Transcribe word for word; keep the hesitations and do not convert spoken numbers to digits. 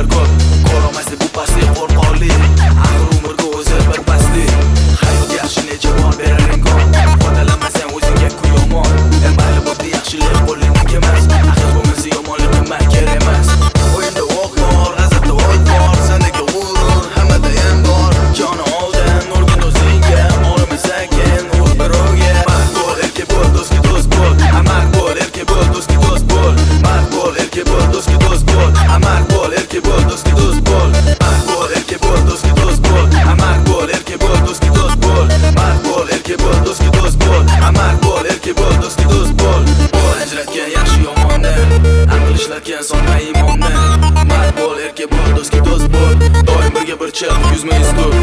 ko'p. Ko'rolmaslik bu pastlik qo'rqoqlik. Axir umrga o'zi bir pastlik. Hayot yaxshi necha bor berar imkon. Foydalanmasang o'zingga ku yomon. E mayli bo'ldi yaxshilik qo'lingdan kelmas. Axir bo'lmasa yomonlik qilmak kerak emas. O'yinda o'q bor, g'azabda o't bor, sendagi g'urur hammada ham bor. Joni oldin urgin o'zingga, olmasakin ur birovga. Mard bo'l, erkak bo'l, do'stga do'st bo'l. Mard bo'l, erkak bo'l, do'stga do'st bo'l. Mard bo'l, erkak bo'l, do'stga do'st bo'l. Mard bo'l, erkak bo'l, do'stga do'st bo'l. Mard bo'l, erkak bo'l, do'stga do'st bo'l. Mard bo'l, erkak bo'l, do'stga do'st bo'l. Mard bo'l, erkak bo'l, do'stga do'st bo'l. Mard bo'l, erkak bo'l, do'stga do'st bo'l. Bo'l ajratgan yaxshi yomonni, aql ishlatgan sonma iymonni. Mard bo'l, erkak bo'l, do'stga do'st bo'l. Doim birga bir chiq, yuzma yuz ko'p.